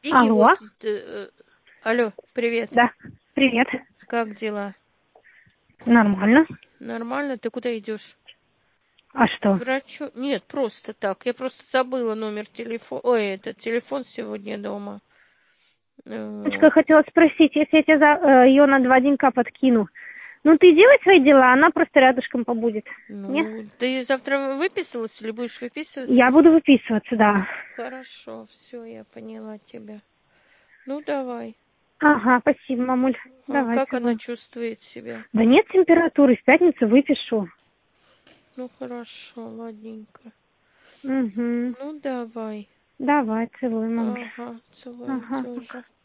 Вики, Алло. вот, алло, привет. Да, привет. Как дела? Нормально. Нормально? Ты куда идешь? А К что? врачу? Нет, просто так. Я просто забыла номер телефона. Ой, этот телефон сегодня дома. Дочка, я Вот. хотела спросить, если я тебе ее на 2 денька подкину, ну ты делай свои дела, она просто рядышком побудет. Не? Ну, ты завтра выписалась или будешь выписываться? Я буду выписываться, да. Хорошо, все, я поняла тебя. Ну, давай. Ага, спасибо, мамуль. А Давай, как она целую. чувствует себя? Да нет температуры, в пятницу выпишу. Ну, хорошо, ладненько. Угу. Ну, давай. Давай, целую, мамуль. Ага, целую Ага, пока. тоже.